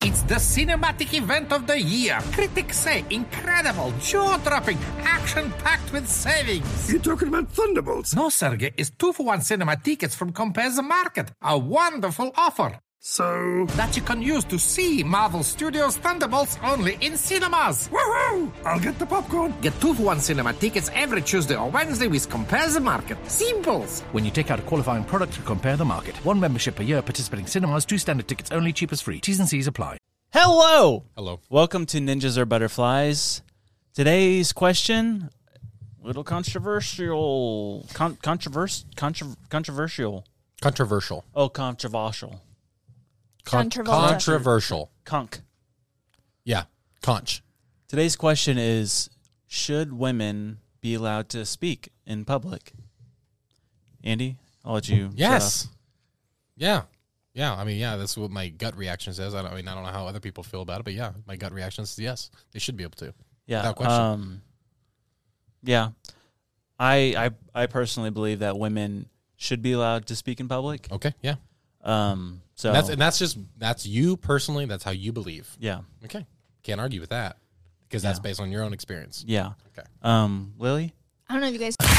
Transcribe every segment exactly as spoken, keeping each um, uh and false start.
It's the cinematic event of the year. Critics say incredible, jaw-dropping, action-packed with savings. You're talking about Thunderbolts? No, Sergey, it's two for one cinema tickets from Compare the Market. A wonderful offer. So... that you can use to see Marvel Studios' Thunderbolts only in cinemas. Woohoo! I'll get the popcorn. Get two for one cinema tickets every Tuesday or Wednesday with Compare the Market. Simples. When you take out a qualifying product to Compare the Market. One membership per year, participating cinemas, two standard tickets only, cheapest free. T's and C's apply. Hello! Hello. Welcome to Ninjas or Butterflies. Today's question, a little controversial. Con- controvers- contro- controversial. Controversial. Oh, controversial. Con- controversial. Conk. Yeah. Conch. Today's question is, should women be allowed to speak in public? Andy, I'll let you. Yes. Yeah. Yeah. I mean, yeah, that's what my gut reaction says. I, don't, I mean, I don't know how other people feel about it, but yeah, my gut reaction is yes, they should be able to. Yeah. Without question. Um, yeah. I, I I personally believe that women should be allowed to speak in public. Okay. Yeah. Um. So And that's, and that's just, that's you personally. That's how you believe. yeah. Okay. Can't argue with that because that's Yeah. based on your own experience. Yeah. Okay. Um. Lily. I don't know if you guys. Did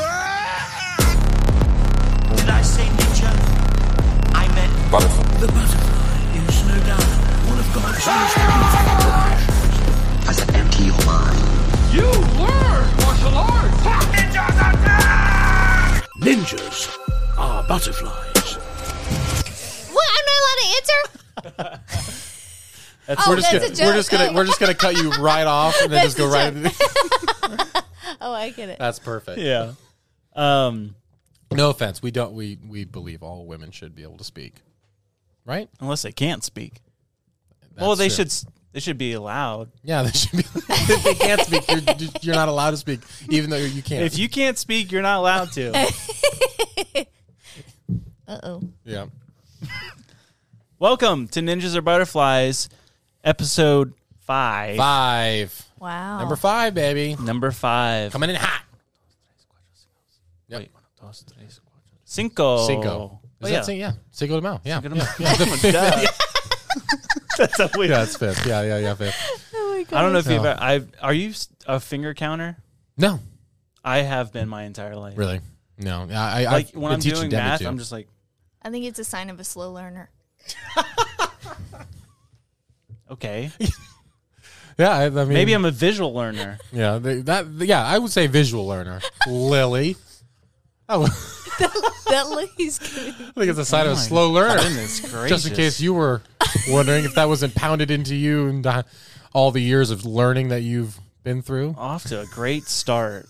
I say ninja? I meant Butterfly. The butterfly is no doubt one of God's most beautiful creations. I said empty your mind. You learn martial arts. Ninjas are dead! Ninjas are butterflies. What? I'm not allowed to answer? That's, Oh, we're just that's gonna, a joke. we're just gonna Oh. we're just gonna cut you right off and then That's just go a right joke. into Oh, I get it. That's perfect. Yeah. Um. No offense. We don't we we believe all women should be able to speak. Right? Unless they can't speak. That's well, they true. should. s- They should be allowed. Yeah, they should be. If they can't speak, you're, you're not allowed to speak, even though you can't. If you can't speak, you're not allowed to. Uh oh. yeah. Welcome to Ninjas or Butterflies, episode five. Five. Wow. Number five, baby. Number five. Coming in hot. Yep. Wait, dos, tres, cuatro. Cinco. Cinco. Is Oh, that yeah. Cinco? Yeah. Cinco de Mayo. Yeah. Cinco de yeah. Mayo. yeah. The fifth. Duh. That's a weird. Yeah, it's fifth. Yeah, yeah, yeah, fifth. Oh my God. I don't know if you've. No. ever- I've. Are you s- a finger counter? No. I have been my entire life. Really? No. I, I, Like I've when been I'm teaching doing Debbie math, to. I'm just like, I think it's a sign of a slow learner. okay. Yeah, I, I mean. Maybe I'm a visual learner. Yeah, they, that. Yeah, I would say visual learner. Lily. Oh, That Lily's giving. I think it's a sign Oh of a my slow learner. Goodness gracious. Just in case you were wondering if that wasn't pounded into you and uh, all the years of learning that you've been through. Off to a great start.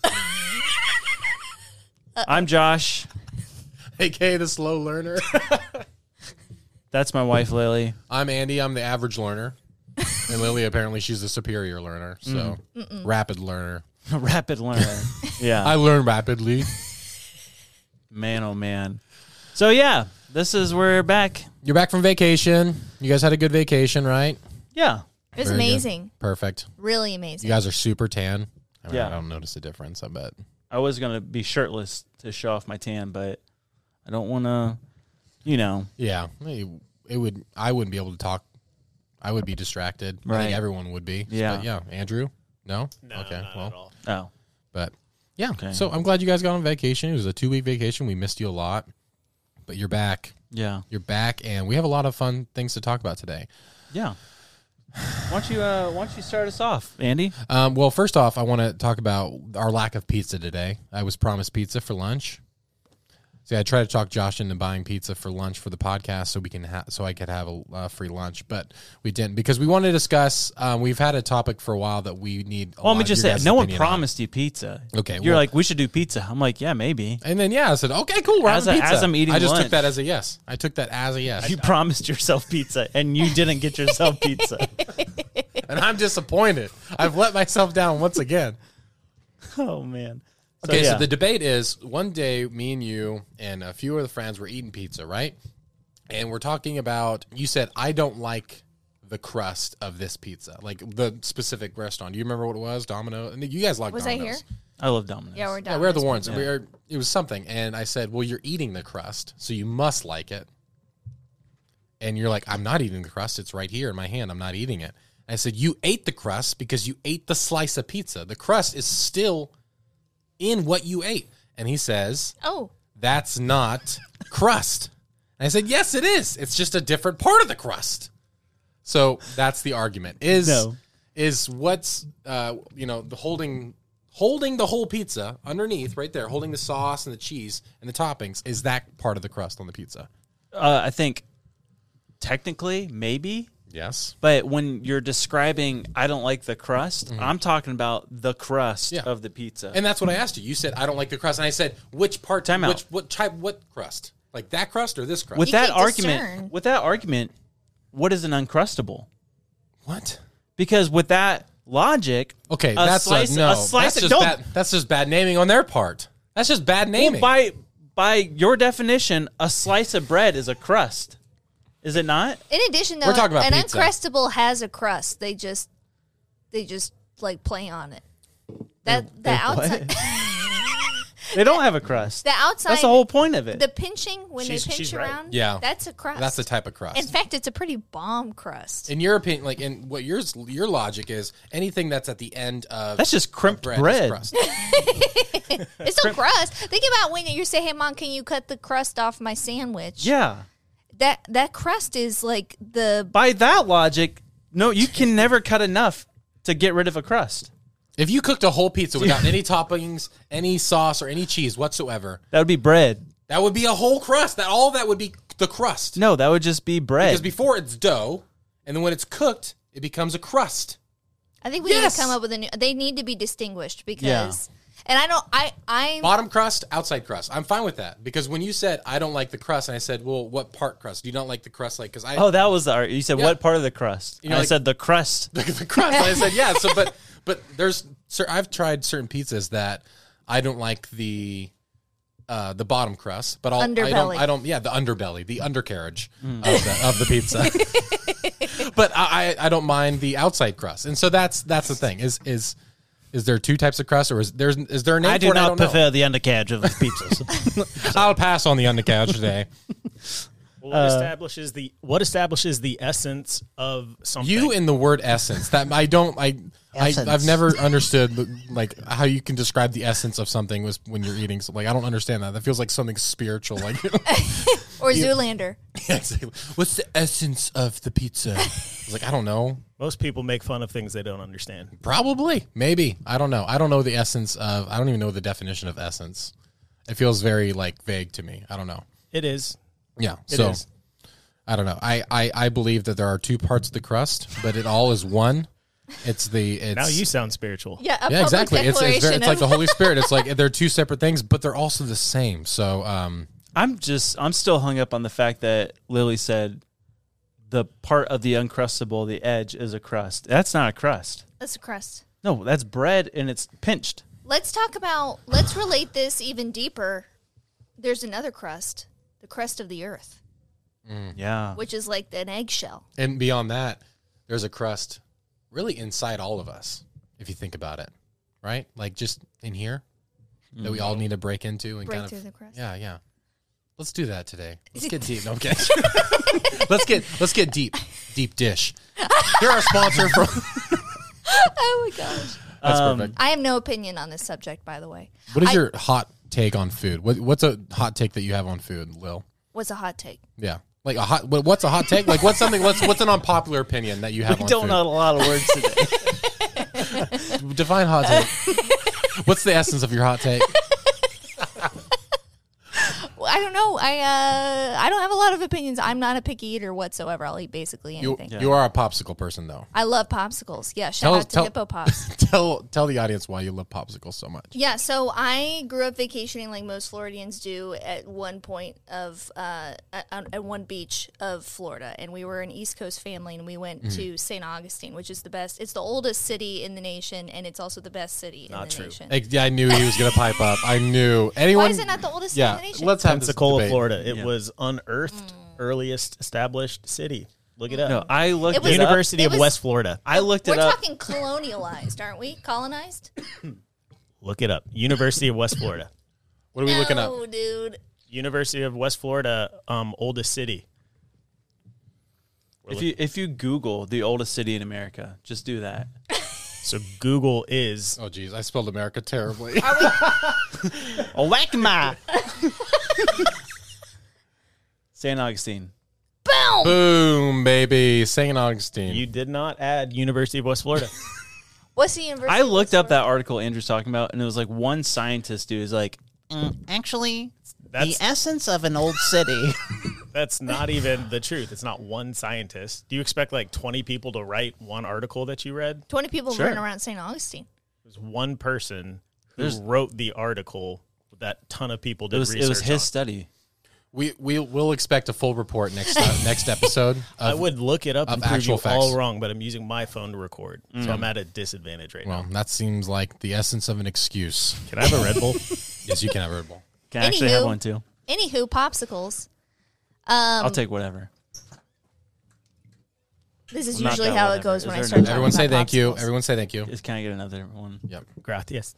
I'm Josh. A K A the slow learner. That's my wife, Lily. I'm Andy. I'm the average learner. And Lily, apparently, she's the superior learner. So, rapid learner. Rapid learner. Yeah. I learn rapidly. Man, oh man. So yeah, this is we're back. You're back from vacation. You guys had a good vacation, right? Yeah. It was Very good. amazing. Perfect. Really amazing. You guys are super tan. I mean, Yeah. I don't notice a difference, I bet. I was gonna be shirtless to show off my tan, but I don't want to. You know. Yeah. It, it would. I wouldn't be able to talk. I would be distracted. I Right. think everyone would be. Yeah. But yeah. Andrew? No? No, okay. not well, at all. Oh. But yeah. Okay. So I'm glad you guys got on vacation. It was a two week vacation. We missed you a lot, but you're back. Yeah. You're back, and we have a lot of fun things to talk about today. Yeah. Why don't you uh Why don't you start us off, Andy? Um, well, first off, I want to talk about our lack of pizza today. I was promised pizza for lunch. See, I tried to talk Josh into buying pizza for lunch for the podcast, so we can ha- so I could have a uh, free lunch, but we didn't because we wanted to discuss. Um, we've had a topic for a while that we need. A Well, let lot me of just your say, guys' no one opinion on. promised you pizza. Okay, You're well- like, we should do pizza. I'm like, yeah, maybe. And then yeah, I said, okay, cool. We're As having a- pizza. as I'm eating I just lunch. took that as a yes. I took that as a yes, You promised yourself pizza, and you didn't get yourself pizza. and I'm disappointed. I've let myself down once again. Oh man. So, Okay, yeah. so the debate is one day me and you and a few other friends were eating pizza, right? And we're talking about, you said, I don't like the crust of this pizza, like the specific restaurant. Do you remember what it was? Domino? And you guys like Was I Domino's. here? I love Domino's. Yeah, we're done. Yeah, we're the ones. Yeah. We are, it was something. And I said, well, you're eating the crust, so you must like it. And you're like, I'm not eating the crust. It's right here in my hand. I'm not eating it. And I said, you ate the crust because you ate the slice of pizza. The crust is still in what you ate. And he says, Oh, that's not crust. And I said, yes, it is. It's just a different part of the crust. So that's the argument. Is No. is what's uh, you know, the holding holding the whole pizza underneath right there, holding the sauce and the cheese and the toppings, is that part of the crust on the pizza? Uh, I think technically, maybe. Yes. But when you're describing, I don't like the crust, I'm talking about the crust Yeah. of the pizza. And that's what I asked you. You said I don't like the crust, and I said which part? Time out. Which what type? What crust? Like that crust or this crust? with You that can't argument, discern. with that argument, what is an uncrustable? what? Because with that logic, Okay, a that's slice, a, no. a slice that's of, just don't, bad. That's just bad naming on their part. That's just bad well, naming. by by your definition, a slice of bread is a crust. Is it not? in addition, though, We're talking about an pizza. Uncrustable has a crust. They just, they just like play on it. That the outside, They don't have a crust. the outside, That's the whole point of it. the pinching when She's- they pinch she's right. around. Yeah. that's a crust. That's the type of crust. In fact, it's a pretty bomb crust. in your opinion, like in what yours, your logic is anything that's at the end of That's just crimped bread. is bread. crust. It's still crust. Think about when you say, "Hey, Mom, can you cut the crust off my sandwich?" Yeah. that that crust is like the By that logic, no, you can never cut enough to get rid of a crust. If you cooked a whole pizza without any toppings, any sauce, or any cheese whatsoever, That would be bread. that would be a whole crust. That all of that would be the crust. No, that would just be bread. Because before it's dough, and then when it's cooked, it becomes a crust. I think we Yes. need to come up with a new. They need to be distinguished because, and I don't. I I Bottom crust, outside crust. I'm fine with that because when you said I don't like the crust, and I said, well, what part crust? Do you not like the crust? Like, because I oh, that was the art. You said Yeah. what part of the crust? You know, And I like- said the crust. the, the crust. And I said, yeah. So, but but there's, sir, I've tried certain pizzas that I don't like the uh, the bottom crust, but I'll, I don't. Underbelly. I don't. Yeah, the underbelly, the undercarriage of, the, of the pizza. But I, I I don't mind the outside crust, and so that's that's the thing. Is is is there two types of crust, or is there's is there a name I for do it? I not don't know. prefer the undercarriage of pizzas. I'll pass on the undercarriage today. what establishes the what establishes the essence of something? You in the word essence. That I don't. I. I Essence. I've never understood like how you can describe the essence of something was when you're eating. So, like I don't understand that. That feels like something spiritual. Like or Zoolander. yeah, exactly. What's the essence of the pizza? I was like, I don't know. Most people make fun of things they don't understand. Probably, maybe. I don't know. I don't know the essence of. I don't even know the definition of essence. It feels very like vague to me. I don't know. It is. Yeah. It so is. I don't know. I, I I believe that there are two parts of the crust, but it all is one. It's the. It's, Now you sound spiritual. Yeah, a yeah, public exactly. It's it's, very, declaration it's like of- the Holy Spirit. It's like they're two separate things, but they're also the same. So, um, I'm just, I'm still hung up on the fact that Lily said the part of the uncrustable, the edge, is a crust. That's not a crust. That's a crust. No, that's bread and it's pinched. Let's talk about. Let's relate this even deeper. There's another crust, the crust of the earth, Yeah. which is like an eggshell. and beyond that, there's a crust really inside all of us, if you think about it, right? Like just in here that we all need to break into and Break kind through of the crust. yeah, yeah. Let's do that today. Let's get deep. No, I'm kidding. let's get let's get deep. Deep dish. You're our sponsor from. Oh my gosh! That's Um, perfect. I have no opinion on this subject, by the way. What is I- your hot take on food? What, what's a hot take that you have on food, Lil? What's a hot take? Yeah, like a hot. what- What's a hot take? Like what's something? What's what's an unpopular opinion that you have We on don't food? know a lot of words today. Define hot take. What's the essence of your hot take? Well, I don't know. I uh, I don't have a lot of opinions. I'm not a picky eater whatsoever. I'll eat basically You anything. you are a popsicle person though. I love popsicles. Yeah, shout Tell- out to tell- Hippo Pops. Tell tell the audience why you love popsicles so much. Yeah, so I grew up vacationing like most Floridians do at one point of uh, at, at one beach of Florida, and we were an East Coast family, and we went Mm-hmm. to Saint Augustine, which is the best. It's the oldest city in the nation, and it's also the best city Not in the true. nation. Like, yeah, I knew he was gonna pipe up. I knew anyone. Why is it not the oldest Yeah, city in the nation? let's have this Pensacola, debate. Florida. It Yeah. was unearthed, earliest established city. Look it up. No, I looked It was- it up. University It of was- West Florida. I looked We're it up. talking colonialized, aren't we? Colonized? Look it up. University of West Florida. What are we looking up? No, dude. University of West Florida, um, oldest city. If you if you Google the oldest city in America, just do that. So Google is. Oh, geez. I spelled America terribly. Oakma. Saint Augustine. Boom! Boom, baby. Saint Augustine. You did not add University of West Florida. What's the university? I looked up that article Andrew's talking about, and it was like one scientist dude is like, mm, actually, That's the essence of an old city. that's not even the truth. It's not one scientist. Do you expect like twenty people to write one article that you read? twenty people Sure. running around Saint Augustine. There's one person who There's- wrote the article that ton of people did It was research it was his on. study. We we will expect a full report next uh, next episode. Of, I would look it up of and prove you actual facts. all wrong, but I'm using my phone to record, so I'm at a disadvantage right Well, now. that seems like the essence of an excuse. Can I have a Red Bull? Yes, you can have a Red Bull. Can I actually have Anywho. one too? Anywho, popsicles. Um, I'll take whatever. This is Well, not usually that how whatever. it goes Is when I there start another- talking Everyone say about thank you. popsicles. Everyone say thank you. Just can I get another one? Yep. Gracias.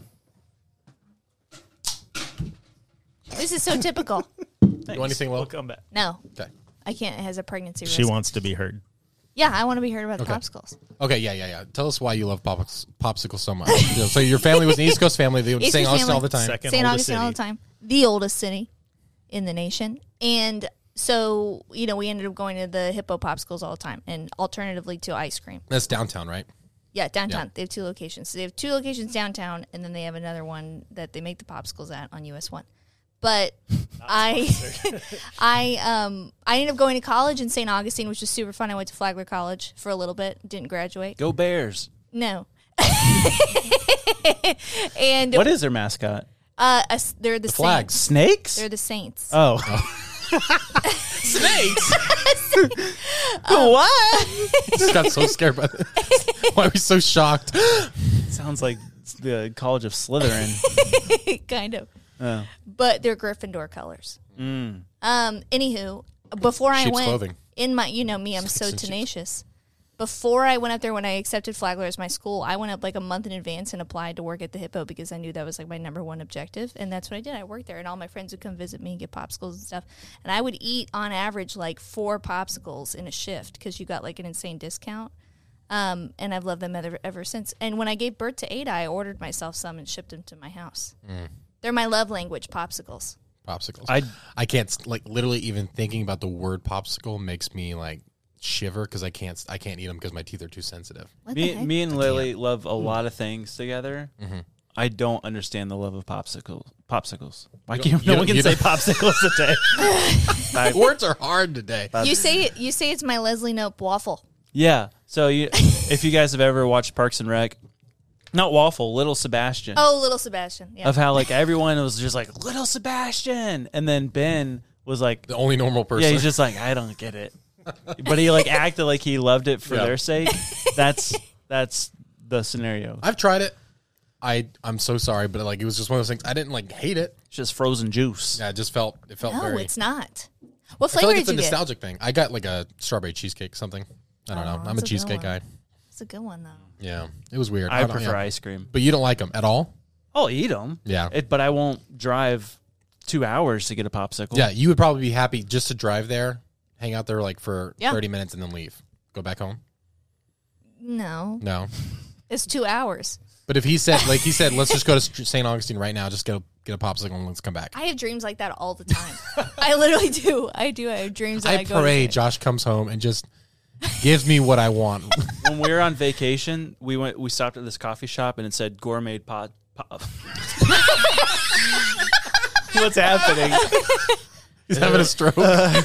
This is so typical. You want anything, We'll Lo? come back. No, Okay. I can't. It has a pregnancy risk. She wants to be heard. Yeah, I want to be heard about the Okay. popsicles. Okay, yeah, yeah, yeah. Tell us why you love pops, popsicles so much. So your family was an East Coast family. They would East sing Coast Augustine all family. the time. Second Saint oldest Augustine all the city. time. The oldest city in the nation. And so, you know, we ended up going to the Hippo popsicles all the time and alternatively to ice cream. That's downtown, right? Yeah, downtown. Yeah. They have two locations. So they have two locations downtown, and then they have another one that they make the popsicles at on U S one. But I, I, um, I ended up going to college in Saint Augustine, which was super fun. I went to Flagler College for a little bit. Didn't graduate. Go Bears. No. And What is their mascot? uh, a s- they're the, Flags. Saints. Snakes? They're the Saints. oh. Snakes? What? Just got so scared by this. Why are we so shocked? Sounds like the College of Slytherin. Kind of. Oh. But they're Gryffindor colors. Mm. Um. Anywho, before I Sheep's went clothing. in my, you know me, I'm so tenacious. Before I went up there, when I accepted Flagler as my school, I went up like a month in advance and applied to work at the Hippo because I knew that was like my number one objective, and that's what I did. I worked there, and all my friends would come visit me and get popsicles and stuff, and I would eat on average like four popsicles in a shift because you got like an insane discount. Um, and I've loved them ever, ever since. And when I gave birth to Ada, I ordered myself some and shipped them to my house. Mm. They're my love language, popsicles. Popsicles. I I can't like literally even thinking about the word popsicle makes me like shiver because I can't I can't eat them because my teeth are too sensitive. What me, the heck? me and Lily love a lot of things together. Mm-hmm. I don't understand the love of popsicles. Popsicles. Why You can't don't- no you one don't- can you say don't- popsicles today? Words are hard today. You say it. You say it's my Leslie Knope waffle. Yeah. So you, if you guys have ever watched Parks and Rec, not Waffle, Little Sebastian. Oh, little Sebastian. Yeah. Of how like everyone was just like Little Sebastian, and then Ben was like, The only normal person. yeah, he's just like, I don't get it, but he like acted like he loved it for Yeah. their sake. That's that's the scenario. I've tried it. I I'm so sorry, but like it was just one of those things. I didn't like hate it. It's just frozen juice. Yeah, it just felt it felt no, very. it's not. What I feel flavor like did it's a you get? nostalgic thing. I got like a strawberry cheesecake something. I don't Oh, know. I'm a that's a good cheesecake one. guy. It's a good one though. Yeah, it was weird. I don't- prefer yeah. ice cream. But you don't like them at all. I'll eat them. Yeah. It, but I won't drive two hours to get a popsicle. Yeah, you would probably be happy just to drive there, hang out there like for Yeah. thirty minutes, and then leave. Go back home. No, No, it's two hours. but if he said like he said, let's just go to Saint Augustine right now. Just go get a popsicle and let's come back. I have dreams like that all the time. I literally do. I do. I have dreams. That I, I go pray to Josh comes home and just gives me what I want. When we were on vacation, we went. We stopped at this coffee shop, and it said gourmet pot. pot. What's happening? He's having a stroke.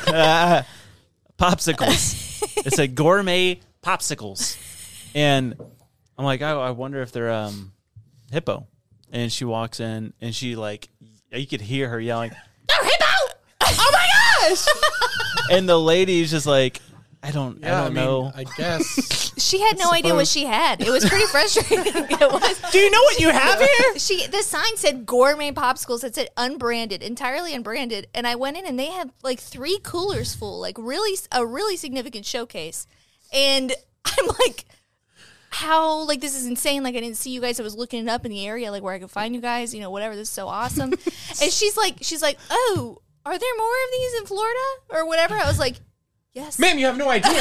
Popsicles. It said gourmet popsicles, and I'm like, oh, I wonder if they're um, hippo. And she walks in, and she like, you could hear her yelling, "They're hippo! Oh my gosh!" And the lady's just like, I don't, I don't know. I guess. She had no idea what she had. It was pretty frustrating. It was. Do you know what you have here? She the sign said gourmet popsicles. It said unbranded, entirely unbranded. And I went in and they had like three coolers full, like really a really significant showcase. And I'm like, how like this is insane. Like I didn't see you guys. I was looking it up in the area, like where I could find you guys. You know, whatever. This is so awesome. And she's like, she's like, oh, are there more of these in Florida or whatever? I was like, Yes. Ma'am, you have no idea.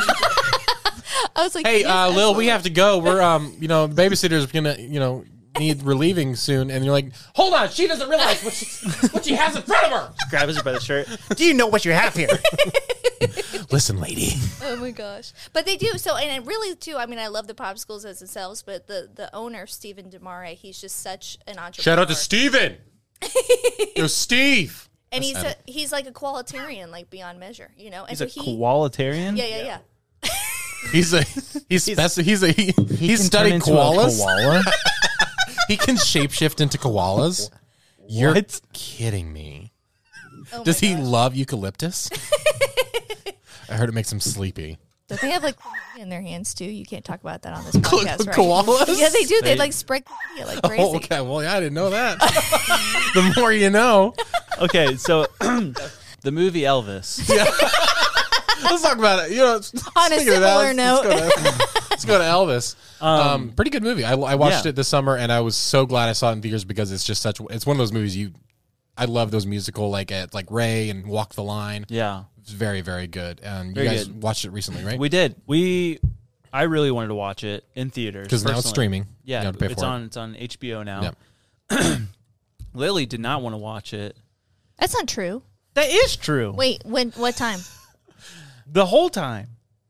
I was like, Hey, yes, uh, Lil, we absolutely. have to go. We're, um, you know, the babysitter's gonna, you know, need relieving soon. And you're like, hold on, she doesn't realize what she, what she has in front of her. Grabs her by the shirt. Do you know what you have here? Listen, lady. Oh my gosh! But they do so, and it really too. I mean, I love the popsicles as themselves, but the the owner, Stephen DeMare, he's just such an entrepreneur. Shout out to Steven. Yo, Steve. And he's a, he's like a qualitarian, like beyond measure, you know. And He's so a he, qualitarian? yeah, yeah, yeah. He's a he's speci- he's a he, he's can studied turn into a koalas. koala? He can shapeshift into koalas. You're What? kidding me. Oh Does my he gosh. love eucalyptus? I heard it makes him sleepy. Don't they have like in their hands too? You can't talk about that on this podcast, right? Koalas? Yeah, they do. They, They- like spread yeah, like crazy. Oh, okay. Well, yeah, I didn't know that. The more you know. Okay, so the movie Elvis. Let's talk about it. You know, On a speaking of that, similar let's- note. let's go to, let's go to Elvis. Um, pretty good movie. I, I watched yeah. it this summer, and I was so glad I saw it in theaters because it's just such. It's one of those movies you. I love those musical like at like Ray and Walk the Line. Yeah, It's very very good. And Very you guys good. watched it recently, right? we did. We, I really wanted to watch it in theaters Because now it's personally. streaming. Yeah, You have to pay it's for it. on. It's on H B O now. Yep. Lily did not want to watch it. That's not true. That is true. Wait, when? What time? The whole time.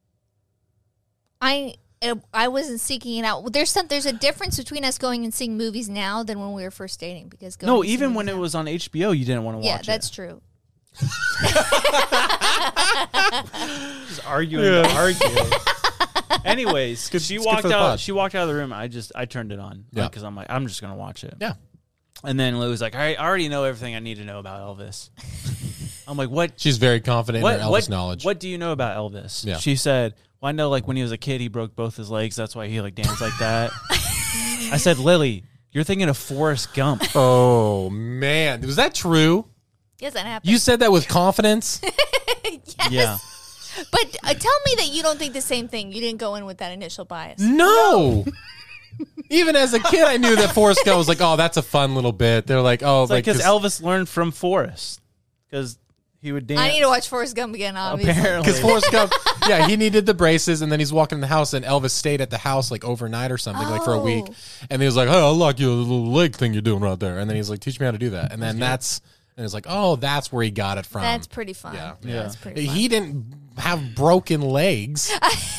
I uh, I wasn't seeking it out. There's some. There's a difference between us going and seeing movies now than when we were first dating. Because going No, to see even movies when it now- was on H B O, you didn't want to yeah, watch that's it. true. Just arguing to argue. Anyways, good- she it's good walked for the out. pod. She walked out of the room. I just I turned it on. Yeah. Because I'm like I'm just gonna watch it. Yeah. And then Lily was like, I I already know everything I need to know about Elvis. I'm like, what? She's very confident What in her Elvis what knowledge. What do you know about Elvis? Yeah. She said, well, I know like when he was a kid, he broke both his legs. That's why he like danced like that. I said, Lily, you're thinking of Forrest Gump. Oh man, was that true? Yes, that happened. You said that with confidence. Yeah. But uh, tell me that you don't think the same thing. You didn't go in with that initial bias. No. Even as a kid, I knew that Forrest Gump was like, oh, that's a fun little bit. They're like, oh, It's like because 'cause- Elvis learned from Forrest. Because he would dance. I need to watch Forrest Gump again, obviously. Apparently. Because Forrest Gump, yeah, he needed the braces, and then he's walking in the house, and Elvis stayed at the house like overnight or something, like for a week. Oh. And he was like, "Oh, I like your little leg thing you're doing right there." And then he's like, "Teach me how to do that." And then that's, and it's like, "Oh, that's where he got it from." That's pretty fun. Yeah. Yeah, that's pretty fun. He didn't have broken legs.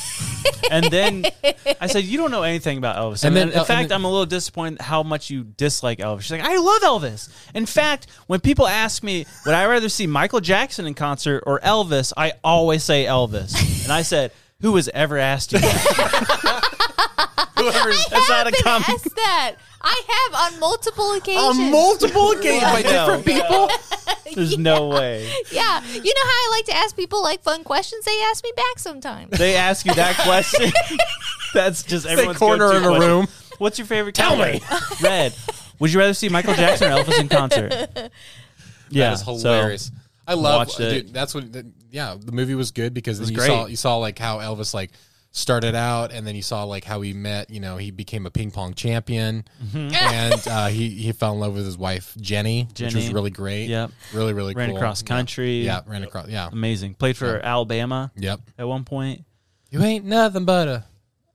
And then I said, "You don't know anything about Elvis." And And, then- then, in uh, fact, and then- I'm a little disappointed how much you dislike Elvis. She's like, "I love Elvis." In fact, when people ask me, "Would I rather see Michael Jackson in concert or Elvis?" I always say Elvis. And I said, "Who has ever asked you that?" Whoever's that's not a Been comment. asked that. I have on multiple occasions. On multiple occasions by No. different people. There's no way Yeah. You know how I like to ask people like fun questions? They ask me back sometimes. they ask you that question. That's just everyone's corner go-to in a question. room. What's your favorite color? Red. Would you rather see Michael Jackson or Elvis in concert? Yeah, That is hilarious. I love watched it. dude, that's what the, yeah, the movie was good because then was you great. saw you saw like how Elvis like started out and then you saw like how he met, you know, he became a ping pong champion Mm-hmm. and uh, he he fell in love with his wife Jenny, which was Jenny. really great. Yep. Really really Ran cool. across country. Yeah, yeah ran across yeah. Amazing. Played for Alabama Yep. at one point. You ain't nothing but a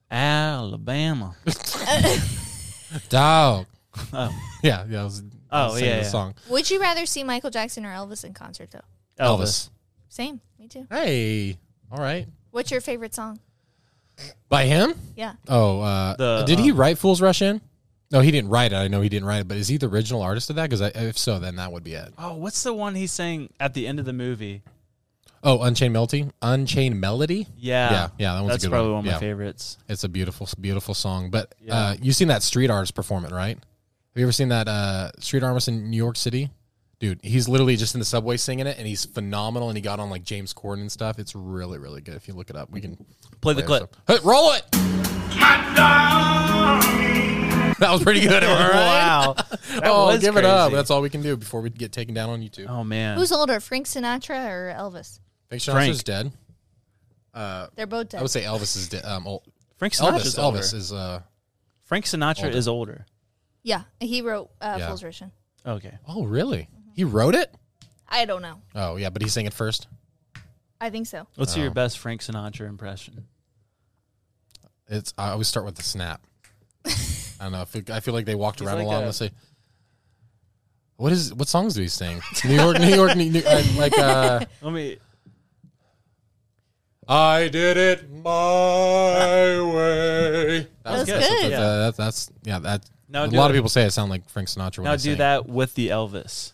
Alabama. dog. Oh. Yeah, yeah, I was, I Oh, was singing yeah, the yeah. song. Would you rather see Michael Jackson or Elvis in concert, though? Elvis. Same. Me too. Hey. All right. What's your favorite song? By him? Yeah. Oh, uh, The, did he uh, write Fools Rush In? No, he didn't write it. I know he didn't write it, but is he the original artist of that? Because if so, then that would be it. Oh, what's the one he sang at the end of the movie? Oh, Unchained Melody? Unchained Melody? Yeah. Yeah, yeah, that one's a That's good probably one. one of my Yeah. favorites. It's a beautiful, beautiful song. But Yeah. uh, you've seen that street artist perform it, right? Have you ever seen that uh, street artist in New York City? Dude, he's literally just in the subway singing it, and he's phenomenal, and he got on like James Corden and stuff. It's really, really good. If you look it up, we can Play the it. clip. Hey, roll it! That was pretty good. Am I right? Wow. That Oh, was give it up. crazy. That's all we can do before we get taken down on YouTube. Oh, man. Who's older, Frank Sinatra or Elvis? Frank Frank. Sinatra's dead. They're both dead. I would say Elvis is dead. Um, old. Frank Elvis, Sinatra's older. Elvis is uh. Frank Sinatra older. is older. yeah, he wrote uh, Yeah. Fools Rush In. Okay. Oh, really? He wrote it? I don't know. Oh, yeah, but he sang it first. I think so. Let's Oh. hear your best Frank Sinatra impression. It's I always start with the snap. I don't know. I feel, I feel like they walked He's around like a lot. a- Let's say, what is what songs do he sing? New York, New York, New, New, uh, like. Uh, Let me. I did it my way. That was good. good. Yeah. Uh, that, that's yeah. That Now a do lot of it. people say I sound like Frank Sinatra. When Now I do sing. that with the Elvis.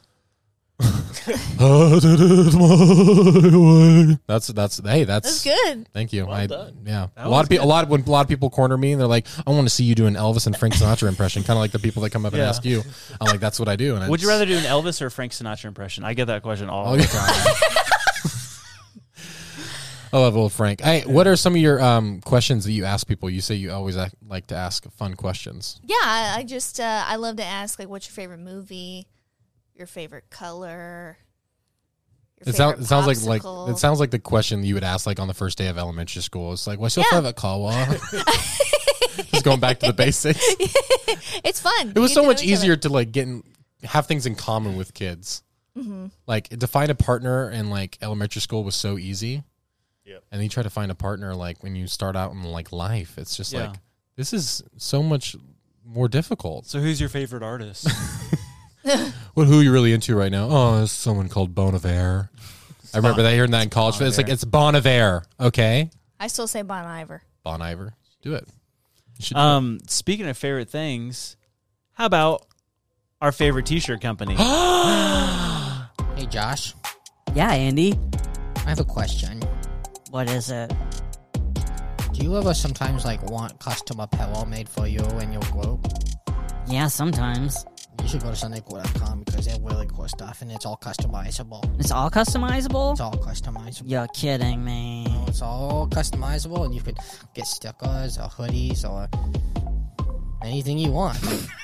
I did it my way. That's that's hey that's, That's good. Thank you. I, done. Yeah, That a lot was of people. A good. lot of, when a lot of people corner me and they're like, "I want to see you do an Elvis and Frank Sinatra impression," kind of like the people that come up and Yeah. ask you. I'm like, "That's what I do." And Would you it's- rather do an Elvis or a Frank Sinatra impression? I get that question all Oh, the yeah. time. I love old Frank. Hey, what are some of your um, questions that you ask people? You say you always ac- like to ask fun questions. Yeah, I, I just uh, I love to ask like, what's your favorite movie? Your favorite color? Your It, sound, favorite it sounds like like popsicle? it sounds like the question you would ask like on the first day of elementary school. It's like, "What's your Yeah. favorite color?" Just going back to the basics. It's fun. It was You so get to much know each other. easier to like get in, have things in common with kids. Mm-hmm. Like to find a partner in like elementary school was so easy. Yep. And then you try to find a partner like when you start out in like life. It's just Yeah. like this is so much more difficult. So who's your favorite artist? What who are you really into right now? Oh, it's someone called Bon Iver. I remember that hearing that in college. Bon It's like Iver. it's Bon Iver. Okay, I still say Bon Iver. Bon Iver. Do it. You should do um, speaking of favorite things, how about our favorite T-shirt company? Hey, Josh, Yeah, Andy. I have a question. What is it? Do you ever sometimes like want custom apparel made for you and your group? Yeah, sometimes. You should go to Sunday Cool dot com because they have really cool stuff and it's all customizable. It's all customizable? It's all customizable. You're kidding me. No, it's all customizable and you could get stickers or hoodies or anything you want.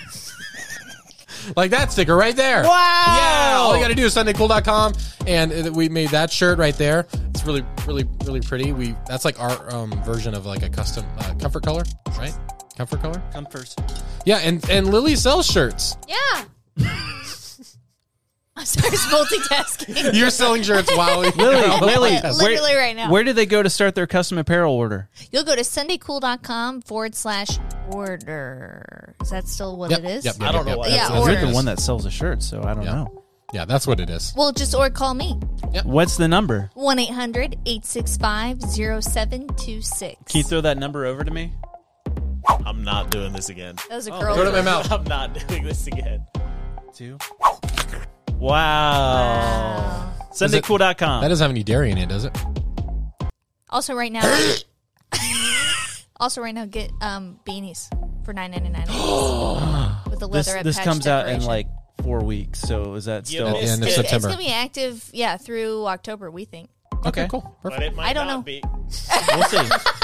like that sticker right there. Wow! Yeah, all you got to do is Sunday Cool dot com, and it- we made that shirt right there. It's really, really, really pretty. We that's like our um, version of like a custom uh, comfort color, right? Comfort color. Come first. Yeah, and and Lily sells shirts. Yeah. I'm sorry, it's multitasking. You're selling shirts while we Lily, Lily, Literally right now. Where do they go to start their custom apparel order? You'll go to sundaycool.com forward slash order. Is that still what Yep, it is? yep, yep, I don't yep, know yep. why Yeah, that's order. You're the one that sells the shirts, so I don't Yeah. know. Yeah, that's what it is. Well, just or call me. What's the number? one eight hundred eight six five zero seven two six. Can you throw that number over to me? I'm not doing this again. That was a Oh, girl. Throw it in my joke. mouth. I'm not doing this again. Two. Wow. Sunday Cool dot com. That doesn't have any dairy in it, does it? Also, right now, also right now, get um beanies for nine ninety nine with the This, leatherette this patch comes out in decoration. like four weeks, so is that You still... missed end of it. It's, it's September. gonna be active, yeah, through October. We think. Okay, cool. But Perfect. it might I don't not know. be. We'll see.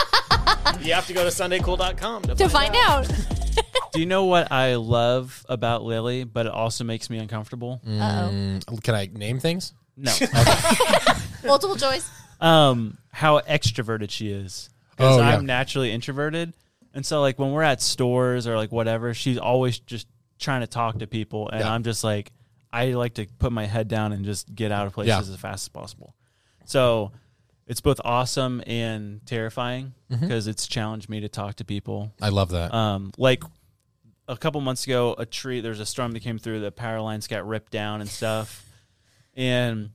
You have to go to Sunday Cool dot com to, To find out. Do you know what I love about Lily, but it also makes me uncomfortable? Uh oh. Mm, can I name things? No. Multiple choice. um, how extroverted she is. Because Oh, yeah. I'm naturally introverted. And so, like, when we're at stores or, like, whatever, she's always just trying to talk to people. And Yeah. I'm just like, I like to put my head down and just get out of places Yeah. as fast as possible. So it's both awesome and terrifying because it's challenged me to talk to people. I love that. Um, like a couple months ago, a tree, there's a storm that came through, the power lines got ripped down and stuff. And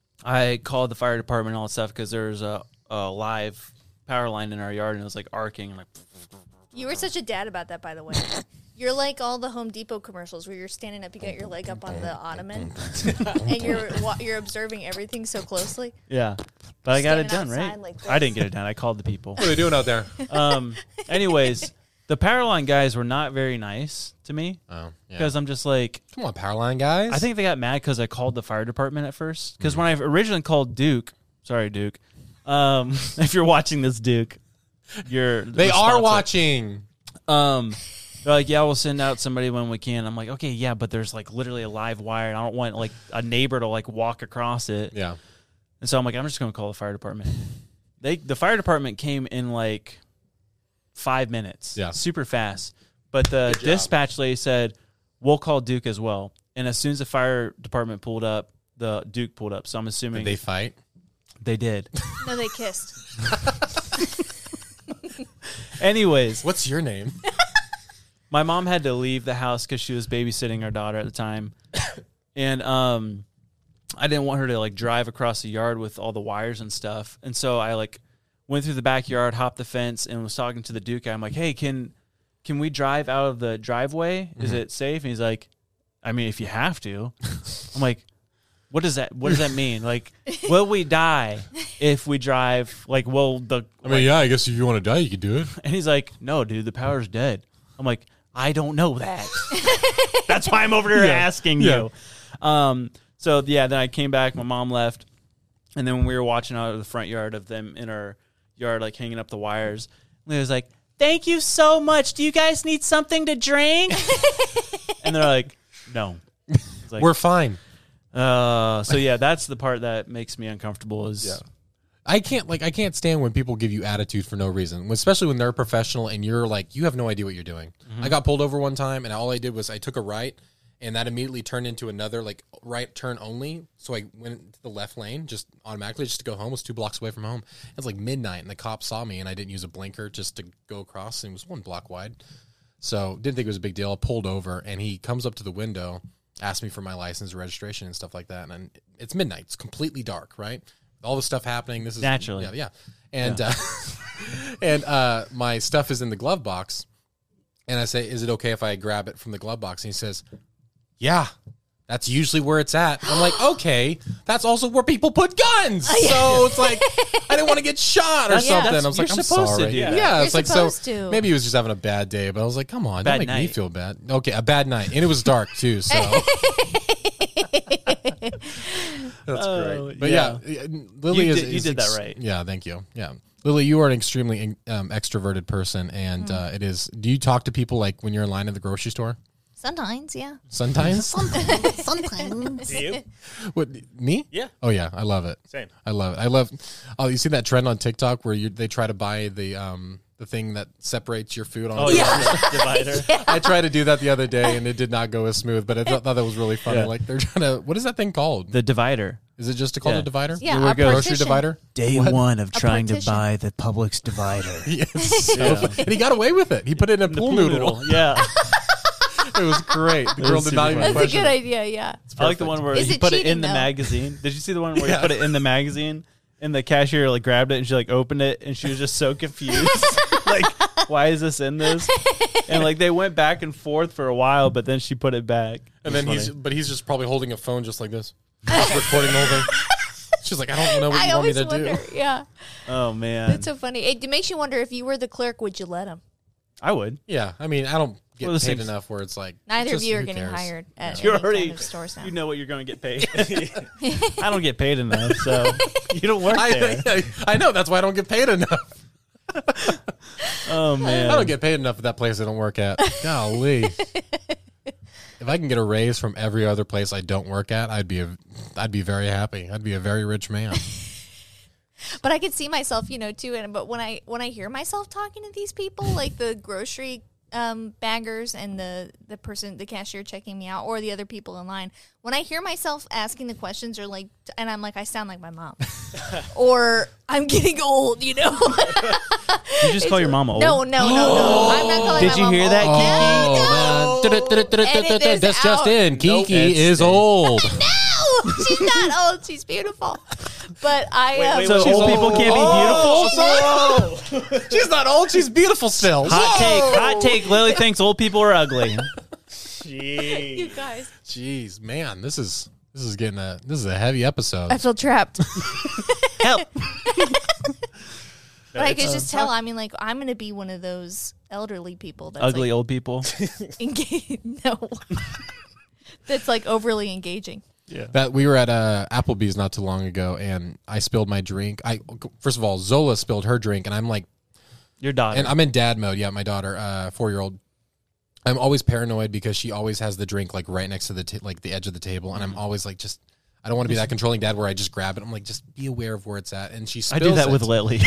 I called the fire department and all that stuff because there's a, a live power line in our yard and it was like arcing and like, You were such a dad about that, by the way. You're like all the Home Depot commercials where you're standing up, you got your leg up on the ottoman, and you're wa- you're observing everything so closely. yeah. But I got it done, Standing right? outside like I this. didn't get it done. I called the people. what are they doing out there? Um, anyways, the power line guys were not very nice to me Oh, yeah. because I'm just like, Come on, Powerline guys. I think they got mad because I called the fire department at first. Because when I originally called Duke, sorry, Duke, um, if you're watching this, Duke, you're they are responsible. watching. Um, they're like, yeah, we'll send out somebody when we can. I'm like, okay, yeah, but there's like literally a live wire, and I don't want like a neighbor to like walk across it. Yeah. And so I'm like, I'm just gonna call the fire department. They the fire department came in like five minutes. Yeah. Super fast. But the dispatch lady said, we'll call Duke as well. And as soon as the fire department pulled up, the Duke pulled up. So I'm assuming Did they fight? They did. No, they kissed. Anyways, What's your name? my mom had to leave the house because she was babysitting our daughter at the time, and um, I didn't want her to like drive across the yard with all the wires and stuff, and so I like went through the backyard, hopped the fence, and was talking to the Duke guy. I'm like, "Hey, can can we drive out of the driveway? Is Mm-hmm. it safe?" And he's like, "I mean, if you have to." I'm like, "What does that? What does that mean? Like, will we die if we drive? Like, will the?" I mean, yeah, I guess if you want to die, you could do it. And he's like, "No, dude, the power's dead." I'm like, "I don't know that." That's why I'm over here Yeah. asking Yeah. you. Um, so yeah, then I came back. My mom left, and then when we were watching out of the front yard of them in our yard, like hanging up the wires, Leah was like, "Thank you so much. Do you guys need something to drink?" And they're like, "No." It's like, We're fine. uh, so yeah, that's the part that makes me uncomfortable. Is Yeah. I can't like I can't stand when people give you attitude for no reason, especially when they're a professional and you're like you have no idea what you're doing. Mm-hmm. I got pulled over one time and all I did was I took a right and that immediately turned into another like right turn only. So I went into the left lane just automatically just to go home. It was two blocks away from home. It was like midnight and the cop saw me and I didn't use a blinker just to go across and it was one block wide. So didn't think it was a big deal. I pulled over and he comes up to the window, asked me for my license, registration, and stuff like that. And then it's midnight. It's completely dark, right? All the stuff happening. This is Naturally. yeah, yeah. And uh, and uh, my stuff is in the glove box, and I say, "Is it okay if I grab it from the glove box?" And he says, "Yeah, that's usually where it's at." I'm like, "Okay, that's also where people put guns." So it's like I didn't want to get shot or That's- yeah, something. that's- I was like, you're "I'm supposed to sorry." do Yeah, that. it's You're like so. supposed to. Maybe he was just having a bad day, but I was like, "Come on, Bad don't make me night. feel bad." Okay, a bad night, and it was dark too. So. That's Oh, great. But yeah. yeah, Lily You is. did- you is did that ex- right. Yeah, thank you. Yeah, Lily, you are an extremely um, extroverted person, and uh, it is. Do you talk to people like when you're in line at the grocery store? Sometimes, yeah. Sometimes. Sometimes. Do you? What me? Yeah. Oh yeah, I love it. Same. I love it. I love. Oh, you see that trend on TikTok where you they try to buy the um the thing that separates your food on. Oh a yeah, divider. I tried to do that the other day and it did not go as smooth, but I thought, thought that was really funny. Yeah. Like they're trying to. What is that thing called? The divider. Is it just called Yeah. a divider? Yeah, Where a it goes. Grocery partition. divider. Day What? one of A trying partition. to buy the Publix divider. Yes. So, and he got away with it. He put it in a pool, noodle. Yeah. It was great. The It girl was did not super even That's a question good it. idea, yeah. I like the one where Is he it put it cheating, in the though? magazine. Did you see the one where Yeah. he put it in the magazine and the cashier like grabbed it and she like opened it and she was just so confused. Like, why is this in this? And like they went back and forth for a while, but then she put it back. And It then was he's, funny. but he's just probably holding a phone just like this, just recording the whole thing. She's like, I don't know what I you want me always to wonder. do. Yeah. Oh man. It's so funny. It makes you wonder if you were the clerk, would you let him? I would. Yeah, I mean, I don't get Well, the paid same- enough where it's like Neither just, of you are who getting cares? hired at You're any already kind of stores now. you know what you're going to get paid. I don't get paid enough, so you don't work there. I, I, I know that's why I don't get paid enough. Oh man. I don't get paid enough at that place I don't work at. Golly. If I can get a raise from every other place I don't work at, I'd be a, I'd be very happy. I'd be a very rich man. But I could see myself, you know, too. And but when I when I hear myself talking to these people, like the grocery um, baggers and the the person, the cashier checking me out, or the other people in line, when I hear myself asking the questions, or like, and I'm like, I sound like my mom, or I'm getting old, you know. You just call your mom old? No, no, no, no. I'm not calling Did my you mom hear old. that, Oh, No, man. Edit this That's just out. in. Kiki It's- is old. No, she's not old. She's beautiful. But I. Wait, um, wait, So She's old old. people can't be beautiful? Whoa. She's not old. She's beautiful still. Hot take, hot take. Lily thinks old people are ugly. Jeez. you guys, Jeez, man, this is this is getting a this is a heavy episode. I feel trapped. Help. But I could just tell. I mean, like, I'm going to be one of those elderly people that's Ugly like, old people. Engage- no, that's like overly engaging. That we were at uh, Applebee's not too long ago, and I spilled my drink. I first of all, Zola spilled her drink, and I'm like, Your daughter. and I'm in dad mode. Yeah, my daughter, uh, four year old. I'm always paranoid because she always has the drink like right next to the ta- like the edge of the table, and I'm always like, just I don't want to be that controlling dad where I just grab it. I'm like, just be aware of where it's at, and she I spills do that it. with Lily.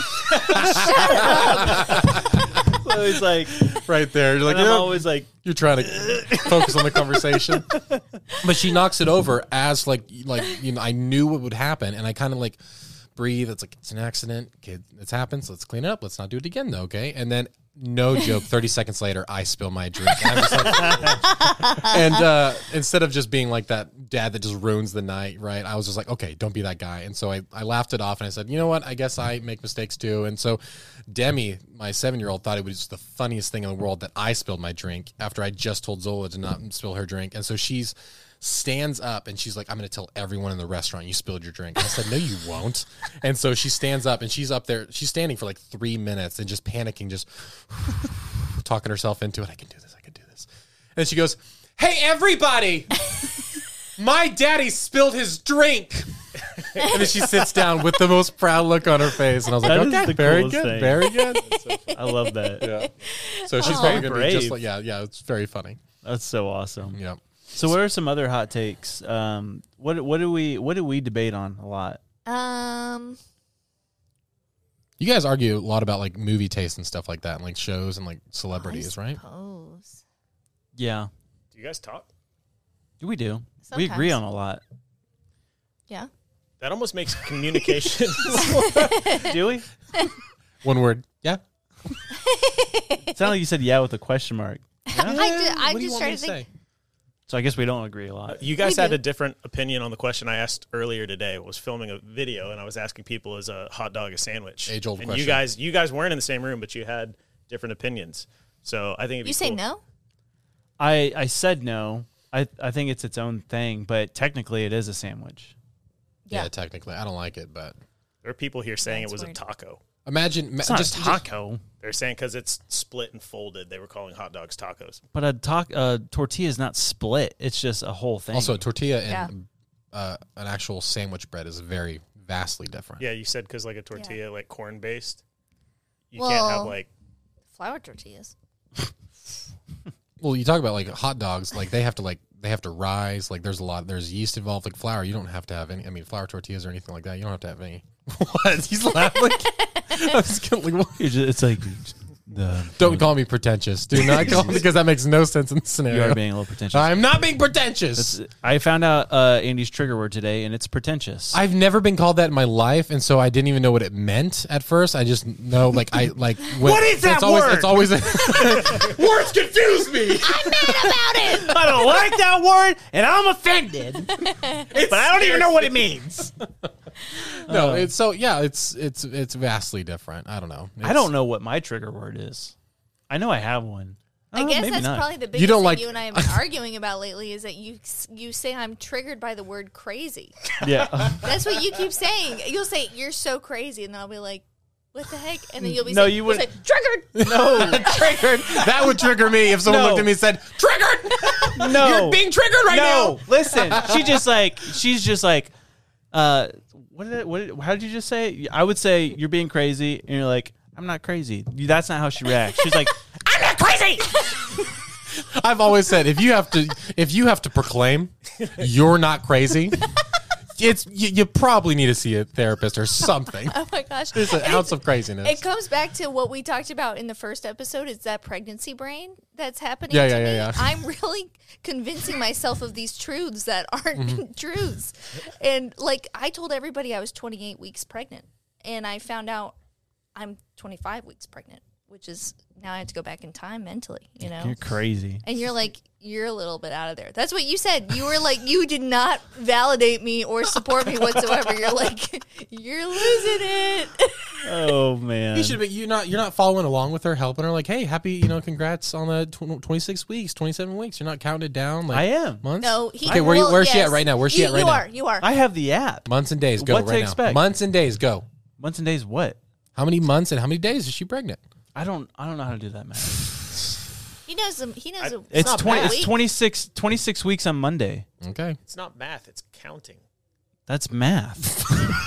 Lily's like, right there. You're like, and I'm "Yeah." always like, You're trying to focus on the conversation, but she knocks it over as like like you know I knew what would happen, and I kind of like breathe. It's like, it's an accident. Kid, it's happened. So let's clean it up. Let's not do it again, though, okay? And then, no joke, thirty seconds later, I spill my drink. And, I'm just like, and uh, instead of just being like that dad that just ruins the night, right, I was just like, okay, don't be that guy. And so I, I laughed it off, and I said, you know what, I guess I make mistakes too. And so Demi, my seven-year-old, thought it was the funniest thing in the world that I spilled my drink after I just told Zola to not spill her drink. And so she's stands up and she's like, I'm going to tell everyone in the restaurant you spilled your drink. And I said, no, you won't. And so she stands up and she's up there. She's standing for like three minutes and just panicking, just talking herself into it. I can do this. I can do this. And she goes, hey, everybody, my daddy spilled his drink. And then she sits down with the most proud look on her face. And I was like, That is okay, the very coolest good. thing. Very good. I love that. Yeah. So she's Aw. probably going to be Brave. just like, yeah, yeah, it's very funny. That's so awesome. Yeah. So what are some other hot takes? Um, what what do we what do we debate on a lot? Um, You guys argue a lot about like movie taste and stuff like that, and like shows and like celebrities, right? Suppose. Yeah, Do you guys talk? we do. We agree Sometimes. on a lot. Yeah. That almost makes communication. Do we? One word. Yeah. It sounded like you said yeah with a question mark. Yeah? I, did, I What do you just want tried me to to think. say? So I guess we don't agree a lot. You guys We had do. a different opinion on the question I asked earlier today. I was filming a video and I was asking people, is a hot dog a sandwich? Age-old and question. you guys, you guys weren't in the same room, but you had different opinions. So I think it'd be You say cool. no? I I said no. I I think it's its own thing, but technically it is a sandwich. Yeah. Yeah. technically, I don't like it, but There are people here saying That's it was weird. a taco. imagine It's not just a taco, They're saying because it's split and folded, they were calling hot dogs tacos. but a ta- uh, tortilla is not split. It's just a whole thing. Also, a tortilla Yeah. and uh, an actual sandwich bread is very vastly different. Yeah, you said because like a tortilla, like corn based, you Well- can't have like Flour tortillas. Well, you talk about like hot dogs, like they have to like they have to rise. Like there's a lot, there's yeast involved. Like flour, you don't have to have any. I mean, flour tortillas or anything like that. You don't have to have any. What? He's laughing. I was gonna, like, what? It's just- it's like the Don't call me pretentious. Do not call me because that makes no sense in the you scenario. are being a little pretentious. I'm not being pretentious. That's- I found out uh, Andy's trigger word today, and it's pretentious. I've never been called that in my life, and so I didn't even know what it meant at first. I just know, like, I like. When, What is that it's always, word? It's always words confuse me. I'm mad about it. I don't like that word, and I'm offended. but I don't even know what it means. No, it's so yeah, it's it's it's vastly different. I don't know. I It's- don't know what my trigger word is. I know I have one. I Uh, guess maybe that's not. probably the biggest You don't thing like- you and I have been arguing about lately is that you you say I'm triggered by the word crazy. Yeah. That's what you keep saying. You'll say you're so crazy, and then I'll be like, "What the heck?" And then you'll be No, saying, you you'll wouldn't- say, "Triggered." no, triggered. That would trigger me if someone No. looked at me and said, "Triggered." no. You're being triggered right no. now. Listen, she just like she's just like, uh, what did it, what? Did, how did you just say it? I would say you're being crazy, and you're like, I'm not crazy. That's not how she reacts. She's like, I'm not crazy. I've always said if you have to if you have to proclaim you're not crazy, it's you, you probably need to see a therapist or something. Oh my gosh, There's an It- ounce of craziness. It comes back to what we talked about in the first episode. It's that pregnancy brain that's happening. Yeah, to yeah, me. yeah, yeah. I'm really convincing myself of these truths that aren't Mm-hmm. truths. And like I told everybody I was twenty-eight weeks pregnant, and I found out I'm twenty-five weeks pregnant, which is now I have to go back in time mentally, you know. You're crazy. And you're like, you're a little bit out of there. That's what you said. You were like, you did not validate me or support me whatsoever. You're like, you're losing it. Oh man. You should be. You're not. You're not following along with her, helping her. Like, hey, happy. You know, congrats on the tw- twenty-six weeks, twenty-seven weeks. You're not counting it down. Like I am. months. No, he. Okay, where you- well, where's she yes. at right now? Where's she you, at right you now? are. You are. I have the app. Months and days. Go What to right now. expect? Months and days. Go. Months and days. What? How many months and how many days is she pregnant? I don't. I don't know how to do that, man. He knows. Some, he knows. a, It's not twenty. bad. It's twenty-six. twenty-six weeks on Monday. Okay, It's not math, it's counting. That's math.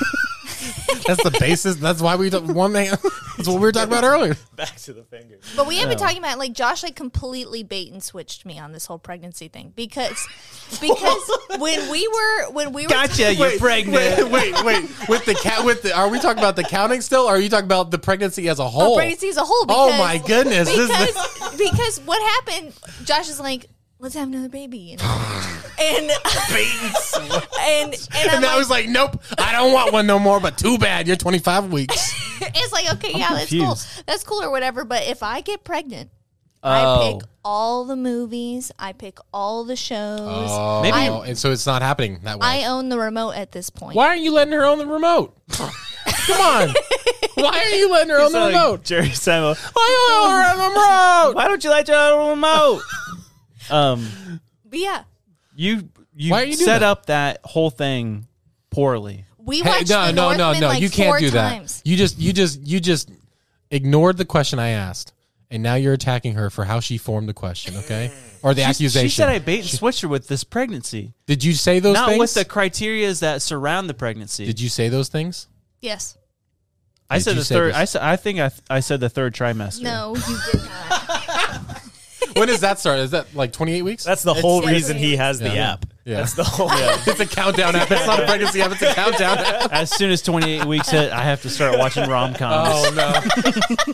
that's the basis. That's why we don't- one thing. That's what we were talking about earlier. Back to the fingers. But we have been No. talking about like Josh like completely bait and switched me on this whole pregnancy thing because because when we were when we were Gotcha. You're pregnant. Wait, wait, wait. With the cat, with the, are we talking about the counting still, or are you talking about the pregnancy as a whole? Oh, pregnancy as a whole. Oh Because, my goodness! This is Because, because what happened? Josh is like, let's have another baby. You know? and and and, I'm And I was like, nope, I don't want one no more. But too bad, you're twenty-five weeks. it's like, okay, I'm yeah, that's cool, confused. that's cool or whatever. But if I get pregnant, Oh. I pick all the movies, I pick all the shows. Oh, Maybe- and so it's not happening that way. I own the remote at this point. Why aren't you letting her own the remote? Come on. Why are you letting her own the Sound like remote? Jerry Samuel. Why are you letting her own the remote? Why don't you let your own remote? um, But yeah, you you Why are you doing set that? up that whole thing poorly. we Hey, watched no, the no, no, Northman no. like you can't four do that. times. You just, you just, you just ignored the question I asked, and now you're attacking her for how she formed the question. Okay, or the She- accusation. She said I bait and switched her with this pregnancy. Did you say those Not things? with the criterias that surround the pregnancy. Did you say those things? Yes. I Did said you the say third. this? I said. I think I. I said the third trimester. No, you did not. When does that start? Is that like twenty-eight weeks? That's the whole It's- reason he has the Yeah. app. Yeah. That's the whole. It's a countdown app. It's not a pregnancy app. It's a countdown app. As soon as twenty-eight weeks hit, I have to start watching rom coms. Oh no.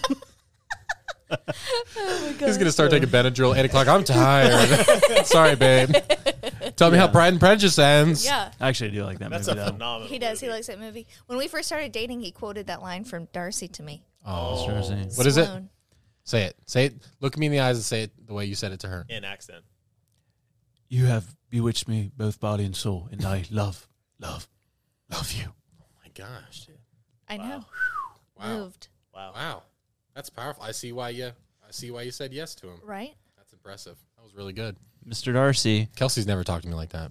He's gonna start taking Benadryl at eight o'clock. I'm tired. Sorry, babe. Tell me how Pride and Prejudice ends. Yeah. Actually, I do like that That's movie a though. phenomenal. He does. He movie. likes that movie. When we first started dating, he quoted that line from Darcy to me. Oh, Sure thing. what is it? Sloane. Say it. Say it. Look me in the eyes and say it the way you said it to her. in accent. You have bewitched me both body and soul, and I love, love, love you. Oh my gosh, dude. I know. Wow. Moved. Wow. Wow. That's powerful. I see why you I see why you said yes to him. Right? That's impressive. That was really good. Mister Darcy. Kelsey's never talked to me like that.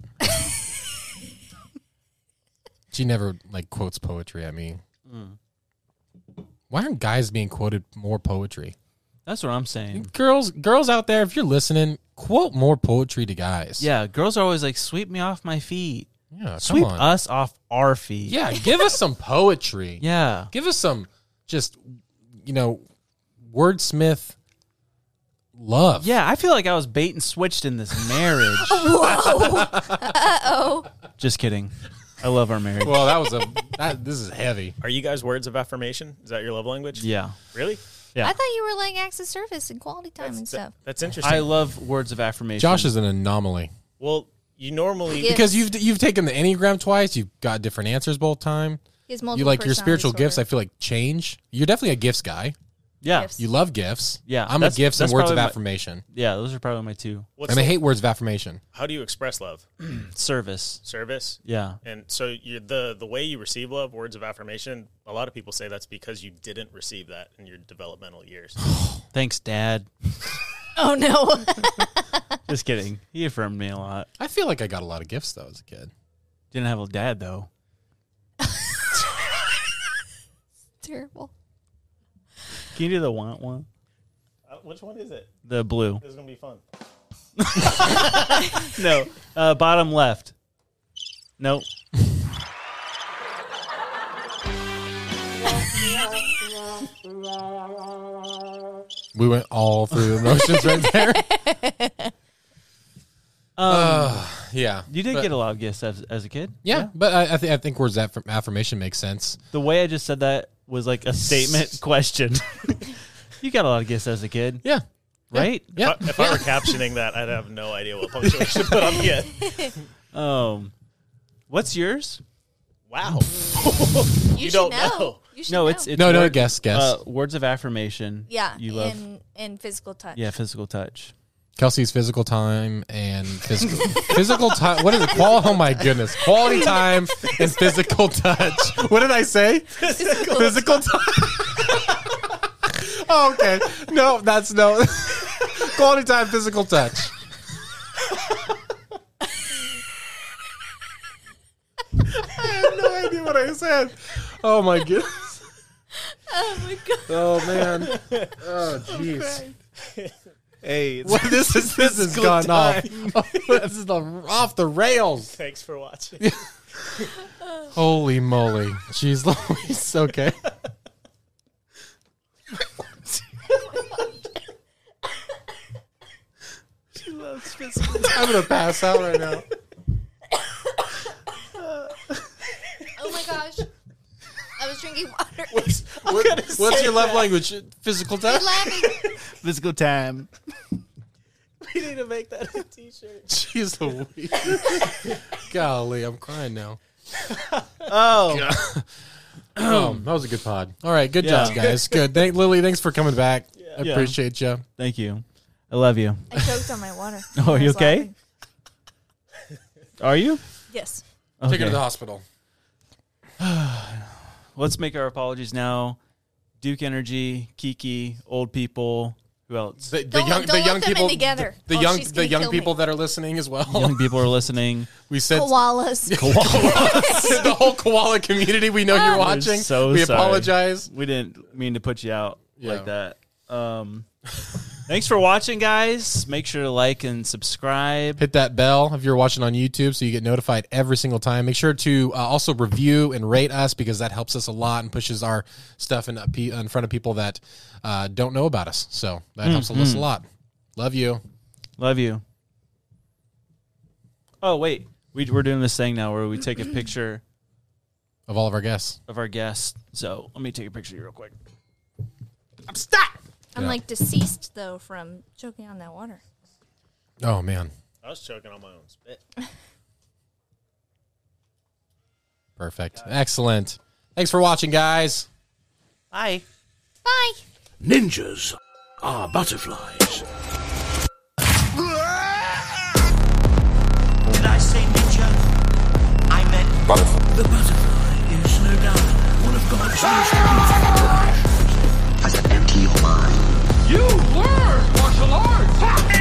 She never like quotes poetry at me. Mm. Why aren't guys being quoted more poetry? That's what I'm saying. Girls girls out there, if you're listening, quote more poetry to guys. Yeah, girls are always like, sweep me off my feet. Yeah, come Sweep on. us off our feet. Yeah, give us some poetry. Yeah. Give us some just, you know, wordsmith love. Yeah, I feel like I was bait and switched in this marriage. Whoa. Uh-oh. Just kidding. I love our marriage. Well, that was a that, this is heavy. Are you guys words of affirmation? Is that your love language? Yeah. Really? Yeah. I thought you were like acts of service and quality time That's, and stuff. that's interesting. I love words of affirmation. Josh is an anomaly. well, you normally Yeah. Because you've you've taken the Enneagram twice, you've got different answers both time. He has multiple You like your spiritual personality gifts, I feel like change. You're definitely a gifts guy. Yeah. Gifts. You love gifts. Yeah, I'm a that's- gifts and that's words of probably my- affirmation. Yeah, those are probably my two. What's And I the- hate words of affirmation. how do you express love? Service. Service. Yeah. And so you the the way you receive love, words of affirmation, a lot of people say that's because you didn't receive that in your developmental years. Thanks, Dad. Oh, no. Just kidding. He affirmed me a lot. I feel like I got a lot of gifts though as a kid. Didn't have a dad, though. Terrible. Can you do the want one? Uh, which one is it? The blue. This is gonna be fun. No. Uh, bottom left. Nope. We went all through the motions right there. Uh, yeah. You did But- get a lot of gifts as, as a kid. Yeah, but I, I, th- I think words of aff- affirmation makes sense. The way I just said that was like a statement question. You got a lot of gifts as a kid, Yeah. right? Yeah. If I were captioning that, I'd have no idea what punctuation to put on the end. Um, what's yours? Wow. You, You should don't know. know. You should No, know. it's it's No, no, word- guess, guess. Uh, words of affirmation. Yeah, you love. and, and physical touch. Yeah, physical touch. Kelsey's physical time and physical physical time. What is it? Qual- oh my goodness! Quality time and physical touch. What did I say? Physical, physical time. Oh, okay. No, that's no. Quality time, physical touch. I have no idea what I said. Oh my goodness. Oh, my God. Oh man. Oh jeez. Hey, Well, this is this has gone off. This is the, off the rails. thanks for watching. Holy moly. Jeez Louise. Okay. I'm going to pass out right now. Oh, my gosh. I was drinking water. What, what's your love language? Physical touch? laughing. Physical time. We need to make that a t-shirt. Jeez Louise. Golly, I'm crying now. Oh. Oh, that was a good pod. All right, good Yeah. job, guys. Good. Thank Lily. Thanks for coming back. I Yeah. appreciate you. Thank you. I love you. I choked on my water. Oh, are I you was okay? laughing. Are you? Yes. Take her Okay. to the hospital. Let's make our apologies now. Duke Energy, Kiki, old people. Who else? The, the Don't- young, don't the lump young them in people, together. the, the Oh, young, she's the gonna young kill people me. that are listening as well. Young people are listening. We said Koalas. the whole koala community. We know you're We're watching. so we sorry. apologize. We didn't mean to put you out Yeah. like that. Um, thanks for watching, guys. Make sure to like and subscribe. Hit that bell if you're watching on YouTube so you get notified every single time. Make sure to uh, also review and rate us because that helps us a lot and pushes our stuff in, in front of people that uh, don't know about us. So that helps us a lot. Love you. Love you. Oh, wait. We, we're doing this thing now where we take a picture Of all of our guests. of our guest. So let me take a picture of you real quick. Stop. I'm Yeah. like deceased though from choking on that water. Oh, man. I was choking on my own spit. Perfect. Excellent. Thanks for watching, guys. Bye. Bye. Ninjas are butterflies. Did I say ninja? I meant The butterfly is no doubt one of God's most beautiful creations. I said empty your mind. You learn martial arts.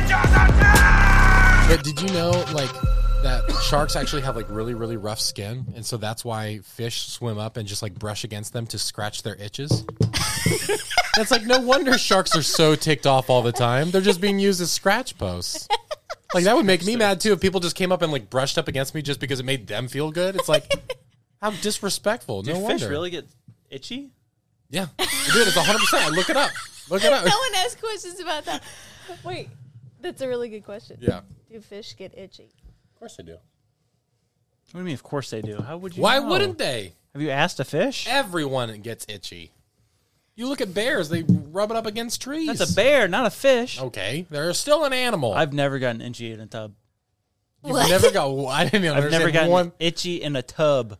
But did you know, like, that sharks actually have, like, really, really rough skin? And so that's why fish swim up and just, like, brush against them to scratch their itches? It's like, no wonder sharks are so ticked off all the time. They're just being used as scratch posts. Like, that would make me mad, too, if people just came up and, like, brushed up against me just because it made them feel good. It's like, how disrespectful. Do No fish wonder. really get itchy? Yeah. Dude, it's one hundred percent. Look it up. Look it up. No one asked questions about that. Wait, that's a really good question. Yeah. Do fish get itchy? Of course they do. What do you mean, of course they do? How would you Why know? wouldn't they? Have you asked a fish? Everyone gets itchy. You look at bears, they rub it up against trees. That's a bear, not a fish. Okay, they're still an animal. I've never gotten itchy in a tub. You've What? never got. I didn't even I've understand never gotten one. itchy in a tub.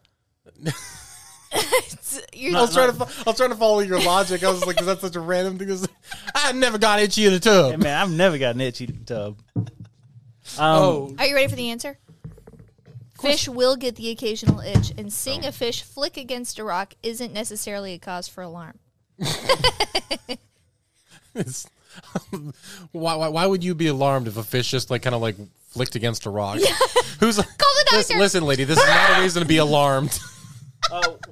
You're I was trying to. I was trying to follow your logic. I was like, "Is that such a random thing?" to say? I never got itchy in a tub. Hey, man, I've never gotten itchy in a tub. Um, oh, Are you ready for the answer? Fish will get the occasional itch, and seeing a fish flick against a rock isn't necessarily a cause for alarm. it's- why, why? Why would you be alarmed if a fish just like kind of like flicked against a rock? Who's Call the doctor. listen, listen, lady? This is not a reason to be alarmed. oh,